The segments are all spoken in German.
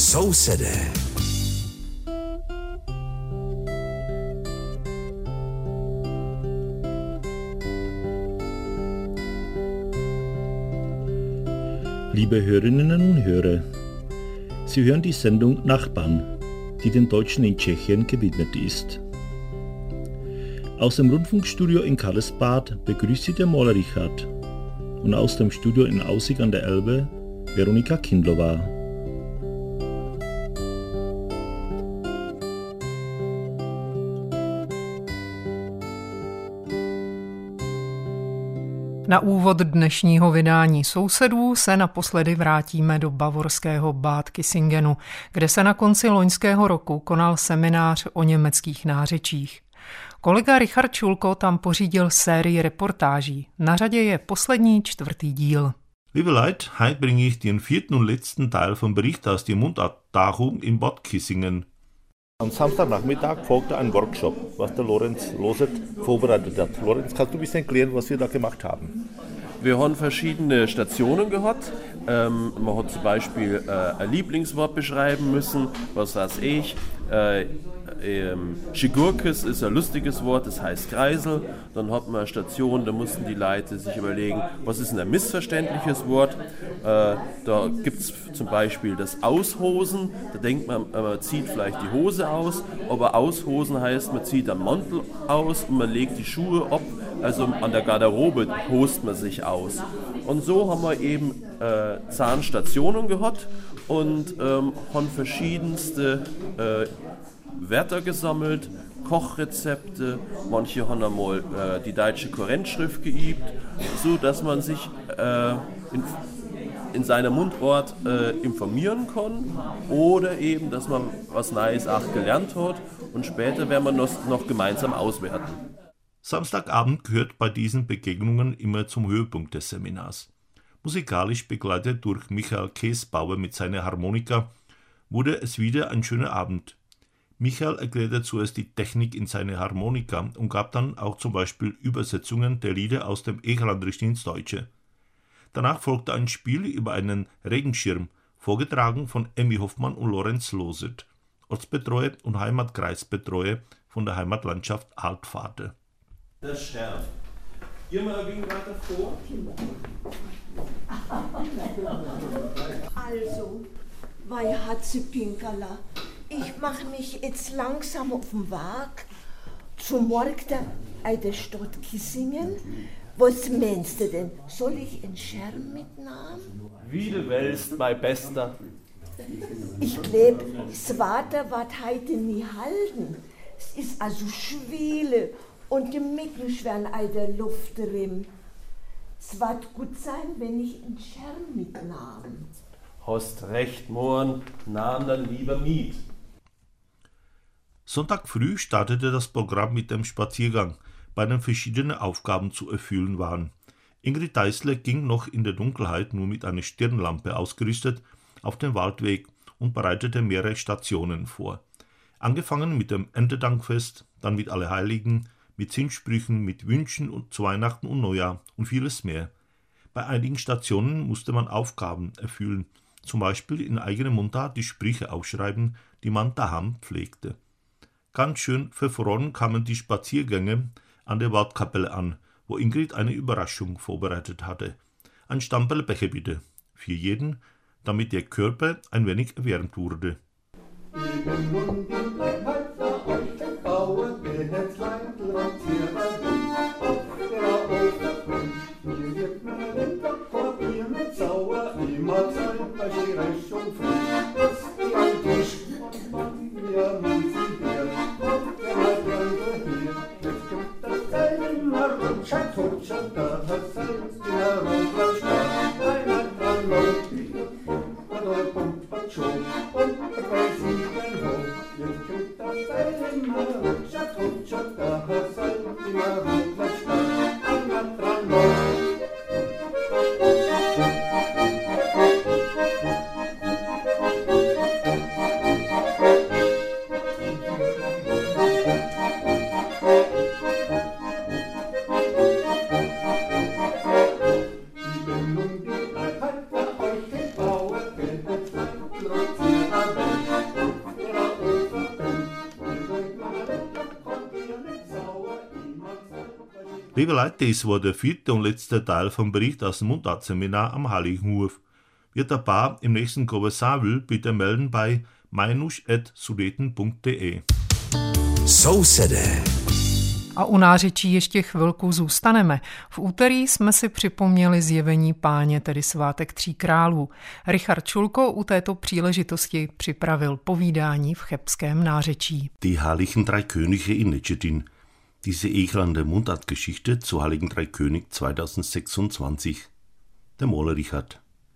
Sousedé. Liebe Hörerinnen und Hörer, Sie hören die Sendung Nachbarn, die den Deutschen in Tschechien gewidmet ist. Aus dem Rundfunkstudio in Karlsbad begrüßt Sie der Maler Richard und aus dem Studio in Aussig an der Elbe Veronika Kindlova. Na úvod dnešního vydání Sousedů se naposledy vrátíme do bavorského Bad Kissingenu, kde se na konci loňského roku konal seminář o německých nářečích. Kolega Richard Schulko tam pořídil sérii reportáží. Na řadě je poslední 4. díl. Liebe Leute, heute bringe ich den 4. und letzten Teil vom Bericht aus der Mundarttagung in Bad Kissingen. Am Samstagnachmittag folgte ein Workshop, was der Lorenz Losert vorbereitet hat. Lorenz, kannst du ein bisschen erklären, was wir da gemacht haben? Wir haben verschiedene Stationen gehabt. Man hat zum Beispiel ein Lieblingswort beschreiben müssen, was weiß ich. Schigurkes ist ein lustiges Wort, das heißt Kreisel. Dann hat man eine Station, da mussten die Leute sich überlegen, was ist ein missverständliches Wort. Da gibt es zum Beispiel das Aushosen. Da denkt man, man zieht vielleicht die Hose aus, aber Aushosen heißt, man zieht den Mantel aus und man legt die Schuhe ab. Also an der Garderobe host man sich aus. Und so haben wir eben 10 Stationen gehabt und haben verschiedenste Wörter gesammelt, Kochrezepte, manche haben einmal die deutsche Kurrentschrift geübt, so dass man sich in seinem Mundort informieren kann oder eben, dass man was Neues auch gelernt hat und später werden wir noch gemeinsam auswerten. Samstagabend gehört bei diesen Begegnungen immer zum Höhepunkt des Seminars. Musikalisch begleitet durch Michael Käsbauer mit seiner Harmonika wurde es wieder ein schöner Abend. Michael erklärte zuerst die Technik in seiner Harmonika und gab dann auch zum Beispiel Übersetzungen der Lieder aus dem Echandrischen ins Deutsche. Danach folgte ein Spiel über einen Regenschirm, vorgetragen von Emmy Hoffmann und Lorenz Losert, Ortsbetreuer und Heimatkreisbetreuer von der Heimatlandschaft Altvater. Das Schärf. Geh mal ein wenig weiter vor. Also, bei Hatze Pinkala, ich mache mich jetzt langsam auf den Weg zum Markt der Stadt Kissingen. Was meinst du denn? Soll ich einen Schirm mitnehmen? Wie du willst, mein Bester. Ich glaube, das Wetter wird heute nie halten. Es ist also schwüle und die Mücken schweren in der Luft drin. Es wird gut sein, wenn ich einen Schirm mitnehme. Hast recht, Mohren, nahm dann lieber mit. Sonntag früh startete das Programm mit dem Spaziergang, bei dem verschiedene Aufgaben zu erfüllen waren. Ingrid Deißler ging noch in der Dunkelheit, nur mit einer Stirnlampe ausgerüstet, auf den Waldweg und bereitete mehrere Stationen vor. Angefangen mit dem Erntedankfest, dann mit Allerheiligen, mit Zinssprüchen, mit Wünschen und zu Weihnachten und Neujahr und vieles mehr. Bei einigen Stationen musste man Aufgaben erfüllen, zum Beispiel in eigener Mundart die Sprüche aufschreiben, die man daheim pflegte. Ganz schön verfroren kamen die Spaziergänge an der Waldkapelle an, wo Ingrid eine Überraschung vorbereitet hatte. Ein Stamperl Becher bitte, für jeden, damit der Körper ein wenig erwärmt wurde. Liebe Leute, das war der 4. und letzte Teil vom Bericht aus dem Mundartseminar am Heiligenhof. Wer dabei im nächsten Kobe sein will, bitte melden bei meinuš@sudeten.de. Sousede. A u nářečí ještě chvilku zůstaneme. V úterý jsme si připomněli zjevení Páně, tedy svátek 3 králů. Richard Schulko u této příležitosti připravil povídání v chebském nářečí. Die Heiligen Drei Könige in Netschedin. Diese Echlande Mundartgeschichte zu Heiligen Drei König 2026. Der Maler Richard.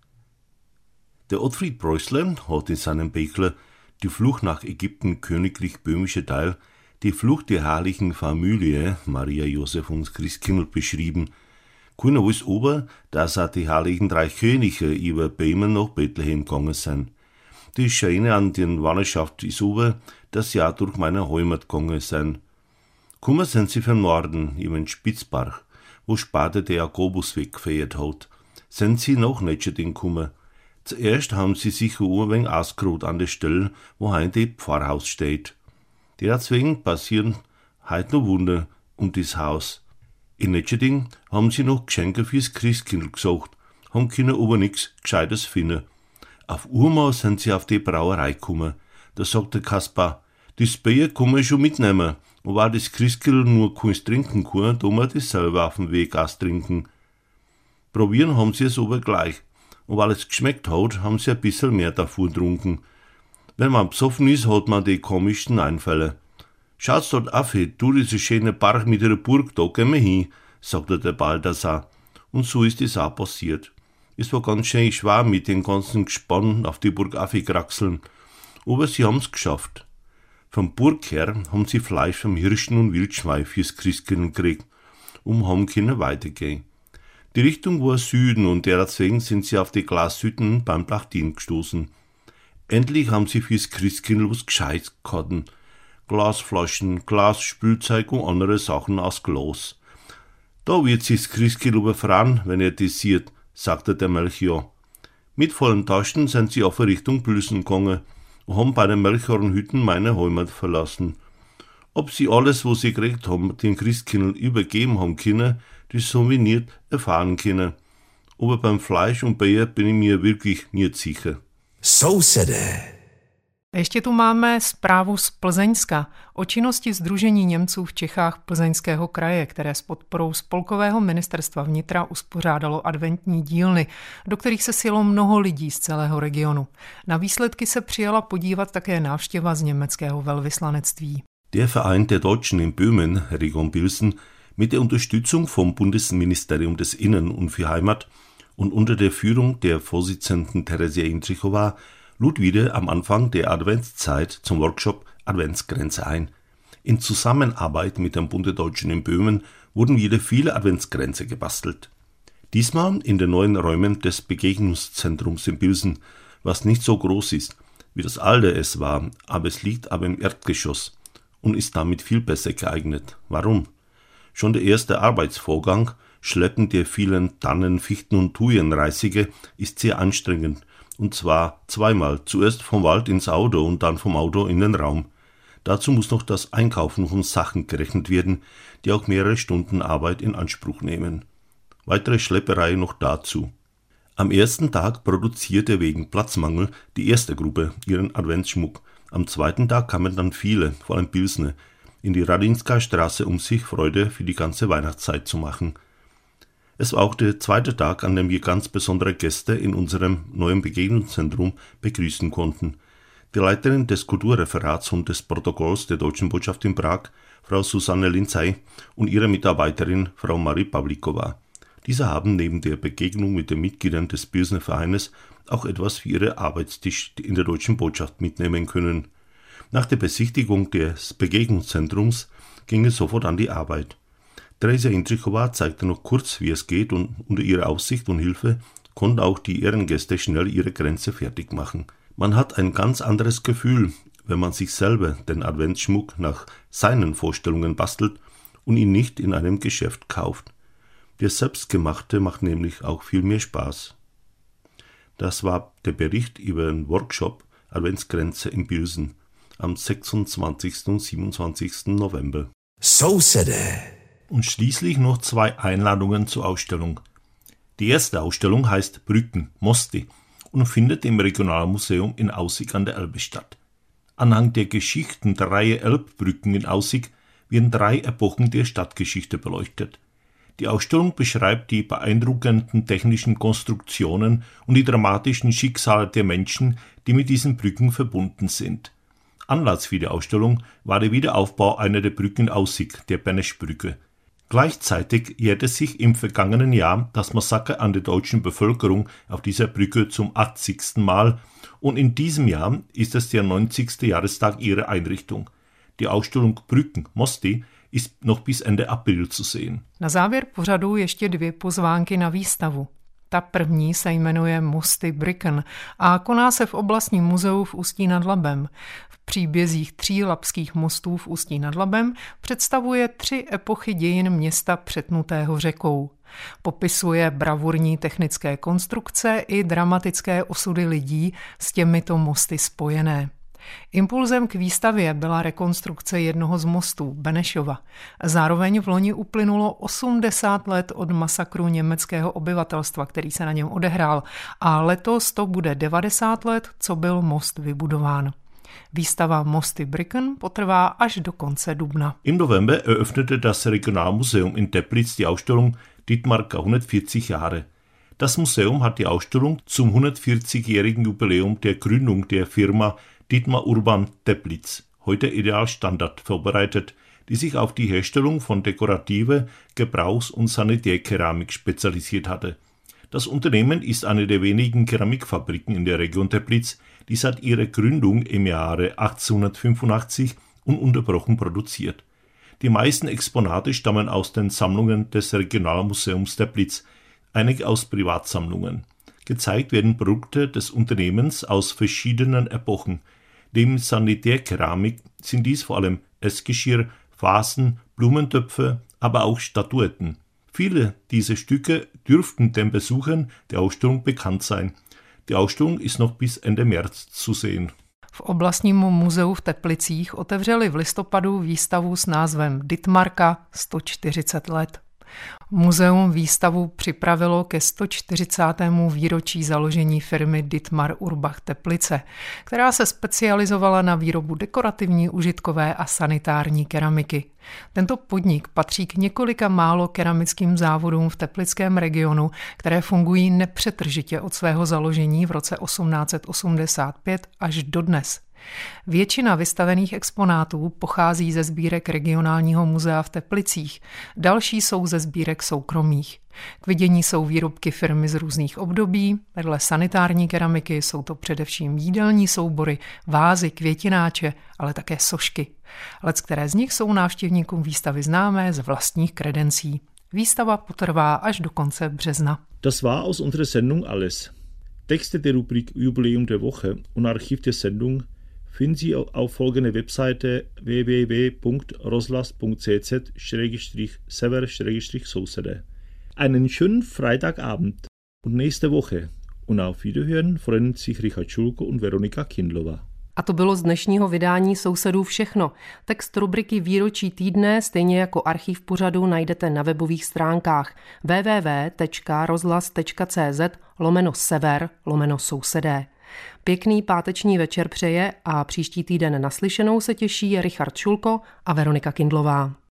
Der Ottfried Preußler hat in seinem Bächle Die Flucht nach Ägypten, königlich böhmische Teil, die Flucht der heiligen Familie Maria, Josef und Christkindl beschrieben. Keiner weiß aber, dass auch die Heiligen Drei Könige über Böhmen nach Bethlehem gegangen sind. Die Schöne an der Wanderschaft ist aber, dass sie auch durch meine Heimat gegangen sind. Kummer sind sie vom Norden, über den Spitzbach, wo später der Jakobusweg gefeiert hat. Sind sie noch nicht in Kummer. Zuerst haben sie sich ein wenig ausgeruht an der Stelle, wo heute das Pfarrhaus steht. Deswegen passieren heute noch Wunder um das Haus. In Netscheding haben sie noch Geschenke fürs Christkindl gesucht, haben können aber nichts Gescheites finden. Auf einmal sind sie auf die Brauerei gekommen. Da sagt der Kaspar, das Bier kann man schon mitnehmen. Und weil das Christkindl nur keins trinken kann, tun wir das selber auf dem Weg austrinken. Probieren haben sie es aber gleich. Und weil es geschmeckt hat, haben sie ein bisschen mehr davon getrunken. Wenn man besoffen ist, hat man die komischsten Einfälle. Schaut's dort auf, du, diese schöne Park mit ihrer Burg, da gehen wir hin, sagte der Balthasar. Und so ist es auch passiert. Es war ganz schön schwer mit den ganzen Gespannen auf die Burg aufgekraxeln. Aber sie haben's geschafft. Vom Burg her haben sie Fleisch vom Hirschen und Wildschwein fürs Christkindl gekriegt, haben können weitergehen. Die Richtung war Süden und deswegen sind sie auf die Glashütten beim Plachtin gestoßen. Endlich haben sie fürs Christkindl was Gescheites gehabt. Glasflaschen, Glasspülzeug und andere Sachen aus Glas. Da wird sich das Christkindl überfreien, wenn er das sieht, sagte der Melchior. Mit vollen Taschen sind sie auf Richtung Blüssen gegangen und haben bei den Melchiorenhütten meine Heimat verlassen. Ob sie alles, was sie gekriegt haben, den Christkindl übergeben haben können, das haben wir nicht erfahren können. Aber beim Fleisch und Bier bin ich mir wirklich nicht sicher. Sousede. Ještě tu máme zprávu z Plzeňska o činnosti Sdružení Němců v Čechách Plzeňského kraje, které s podporou Spolkového ministerstva vnitra uspořádalo adventní dílny, do kterých se sjelo mnoho lidí z celého regionu. Na výsledky se přijala podívat také návštěva z německého velvyslanectví. Der Verein der Deutschen in Böhmen, Region Pilsen, mit der Unterstützung vom Bundesministerium des Innen- und für Heimat und unter der Führung der Vorsitzenden Teresia Intrichova lud wieder am Anfang der Adventszeit zum Workshop Adventskränze ein. In Zusammenarbeit mit dem Bund der Deutschen in Böhmen wurden wieder viele Adventskränze gebastelt. Diesmal in den neuen Räumen des Begegnungszentrums in Pilsen, was nicht so groß ist, wie das alte es war, aber es liegt aber im Erdgeschoss und ist damit viel besser geeignet. Warum? Schon der erste Arbeitsvorgang, Schleppen der vielen Tannen, Fichten und Thujenreisige, ist sehr anstrengend. Und zwar zweimal, zuerst vom Wald ins Auto und dann vom Auto in den Raum. Dazu muss noch das Einkaufen von Sachen gerechnet werden, die auch mehrere Stunden Arbeit in Anspruch nehmen. Weitere Schlepperei noch dazu. Am ersten Tag produzierte wegen Platzmangel die erste Gruppe ihren Adventsschmuck. Am zweiten Tag kamen dann viele, vor allem Pilsner, in die Radinska Straße, um sich Freude für die ganze Weihnachtszeit zu machen. Es war auch der zweite Tag, an dem wir ganz besondere Gäste in unserem neuen Begegnungszentrum begrüßen konnten. Die Leiterin des Kulturreferats und des Protokolls der Deutschen Botschaft in Prag, Frau Susanne Linzey, und ihre Mitarbeiterin, Frau Marie Pavlikova. Diese haben neben der Begegnung mit den Mitgliedern des Pilsner Vereines auch etwas für ihre Arbeitstisch in der Deutschen Botschaft mitnehmen können. Nach der Besichtigung des Begegnungszentrums ging es sofort an die Arbeit. Teresia Intrichova zeigte noch kurz, wie es geht, und unter ihrer Aufsicht und Hilfe konnten auch die Ehrengäste schnell ihre Grenze fertig machen. Man hat ein ganz anderes Gefühl, wenn man sich selber den Adventsschmuck nach seinen Vorstellungen bastelt und ihn nicht in einem Geschäft kauft. Der Selbstgemachte macht nämlich auch viel mehr Spaß. Das war der Bericht über den Workshop Adventskränze in Bilsen am 26. und 27. November. So City. Und schließlich noch 2 Einladungen zur Ausstellung. Die erste Ausstellung heißt Brücken, Moste und findet im Regionalmuseum in Aussig an der Elbe statt. Anhand der Geschichten der Reihe Elbbrücken in Aussig werden 3 Epochen der Stadtgeschichte beleuchtet. Die Ausstellung beschreibt die beeindruckenden technischen Konstruktionen und die dramatischen Schicksale der Menschen, die mit diesen Brücken verbunden sind. Anlass für die Ausstellung war der Wiederaufbau einer der Brücken in Aussig, der Beneschbrücke. Gleichzeitig jährte sich im vergangenen Jahr das Massaker an der deutschen Bevölkerung auf dieser Brücke zum 80. Mal und in diesem Jahr ist es der 90. Jahrestag ihrer Einrichtung. Die Ausstellung Brücken, Moste ist noch bis Ende April zu sehen. Na závěr pořadu ještě 2 pozvánky na výstavu. Ta první se jmenuje Mosty Brücken a koná se v oblastním muzeu v Ústí nad Labem. V příbězích 3 labských mostů v Ústí nad Labem představuje 3 epochy dějin města přetnutého řekou. Popisuje bravurní technické konstrukce i dramatické osudy lidí s těmito mosty spojené. Impulzem k výstavě byla rekonstrukce jednoho z mostů, Benešova. Zároveň v loni uplynulo 80 let od masakru německého obyvatelstva, který se na něm odehrál, a letos to bude 90 let, co byl most vybudován. Výstava Mosty Brücken potrvá až do konce dubna. Im November eröffnete das Regionalmuseum in Teplitz die Ausstellung Dithmarka 140 Jahre. Das Museum hat die Ausstellung zum 140-jährigen Jubiläum der Gründung der Firma Dietmar Urban Teplitz, heute Ideal Standard, vorbereitet, die sich auf die Herstellung von dekorativer Gebrauchs- und Sanitärkeramik spezialisiert hatte. Das Unternehmen ist eine der wenigen Keramikfabriken in der Region Teplitz, die seit ihrer Gründung im Jahre 1885 ununterbrochen produziert. Die meisten Exponate stammen aus den Sammlungen des Regionalmuseums Teplitz, einige aus Privatsammlungen. Gezeigt werden Produkte des Unternehmens aus verschiedenen Epochen. Neben Sanitärkeramik sind dies vor allem Essgeschirr, Vasen, Blumentöpfe, aber auch Statuetten. Viele dieser Stücke dürften den Besuchern der Ausstellung bekannt sein. Die Ausstellung ist noch bis Ende März zu sehen. V oblastním muzeu v Teplicích otevřeli v listopadu výstavu s názvem Dithmarka 140 let. Muzeum výstavu připravilo ke 140. výročí založení firmy Dietmar Urbach Teplice, která se specializovala na výrobu dekorativní, užitkové a sanitární keramiky. Tento podnik patří k několika málo keramickým závodům v teplickém regionu, které fungují nepřetržitě od svého založení v roce 1885 až dodnes. Většina vystavených exponátů pochází ze sbírek regionálního muzea v Teplicích, další jsou ze sbírek soukromých. K vidění jsou výrobky firmy z různých období, vedle sanitární keramiky jsou to především jídelní soubory, vázy, květináče, ale také sošky. Leckteré z nich jsou návštěvníkům výstavy známé z vlastních kredencí. Výstava potrvá až do konce března. Das war aus unserer Sendung alles. Texte der Rubrik Jubiläum der Woche und Archiv der Sendung finden Sie auf folgender Webseite www.roslas.cz/sever/Sousede. Einen schönen Freitagabend und nächste Woche. Und auf Wiederhören freuen sich Richard Schulko und Veronika Kindlova. A to bylo z dnešního vydání Sousedů všechno. Text rubriky Výročí týdne, stejně jako archiv pořadu, najdete na webových stránkách www.rozhlas.cz/sever/sousedé. Pěkný páteční večer přeje a příští týden naslyšenou se těší Richard Šulko a Veronika Kindlová.